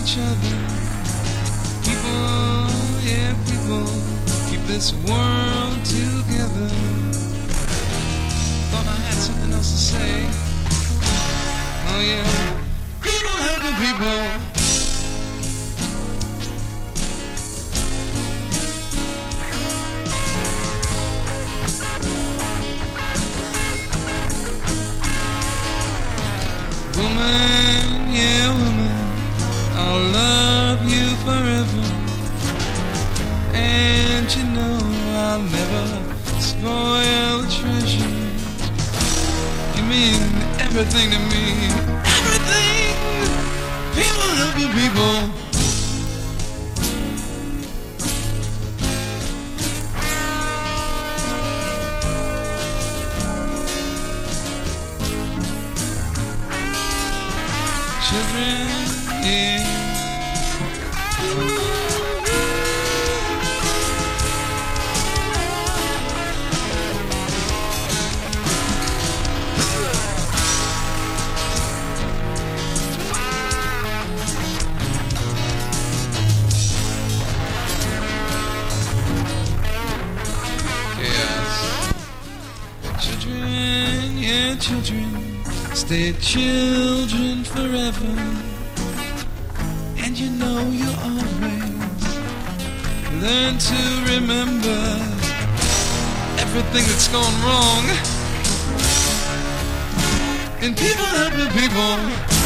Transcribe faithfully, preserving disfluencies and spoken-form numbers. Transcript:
each other. People, yeah, people keep this world together. Thought I had something else to say. Oh yeah, people helping people. Woman, yeah, woman, I'll love you forever. And you know I'll never spoil a treasure. You mean everything to me, everything. People helping people. Children, yeah. Chaos. Children, yeah, children. Stay children forever. And you know you always learn to remember everything that's gone wrong. And people helping people.